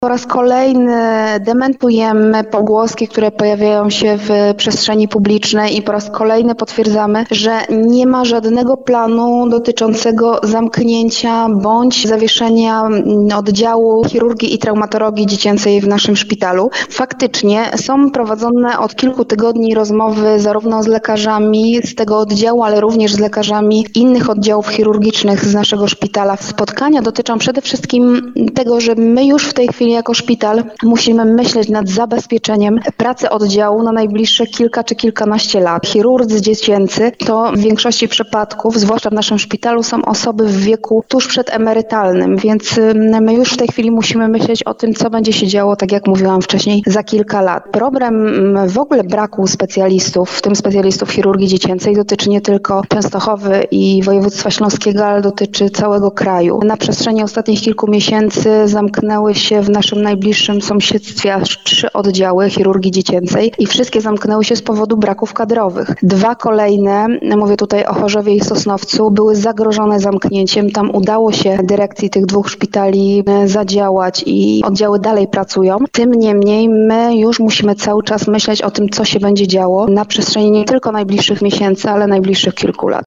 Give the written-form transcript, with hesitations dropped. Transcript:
Po raz kolejny dementujemy pogłoski, które pojawiają się w przestrzeni publicznej i po raz kolejny potwierdzamy, że nie ma żadnego planu dotyczącego zamknięcia bądź zawieszenia oddziału chirurgii i traumatologii dziecięcej w naszym szpitalu. Faktycznie są prowadzone od kilku tygodni rozmowy zarówno z lekarzami z tego oddziału, ale również z lekarzami innych oddziałów chirurgicznych z naszego szpitala. Spotkania dotyczą przede wszystkim tego, że my już w tej chwili jako szpital musimy myśleć nad zabezpieczeniem pracy oddziału na najbliższe kilka czy kilkanaście lat. Chirurdzy dziecięcy to w większości przypadków, zwłaszcza w naszym szpitalu, są osoby w wieku tuż przedemerytalnym, więc my już w tej chwili musimy myśleć o tym, co będzie się działo, tak jak mówiłam wcześniej, za kilka lat. Problem w ogóle braku specjalistów, w tym specjalistów chirurgii dziecięcej, dotyczy nie tylko Częstochowy i województwa śląskiego, ale dotyczy całego kraju. Na przestrzeni ostatnich kilku miesięcy zamknęły się w naszym najbliższym sąsiedztwie aż 3 oddziały chirurgii dziecięcej i wszystkie zamknęły się z powodu braków kadrowych. 2 kolejne, mówię tutaj o Chorzowie i Sosnowcu, były zagrożone zamknięciem. Tam udało się dyrekcji tych 2 szpitali zadziałać i oddziały dalej pracują. Tym niemniej my już musimy cały czas myśleć o tym, co się będzie działo na przestrzeni nie tylko najbliższych miesięcy, ale najbliższych kilku lat.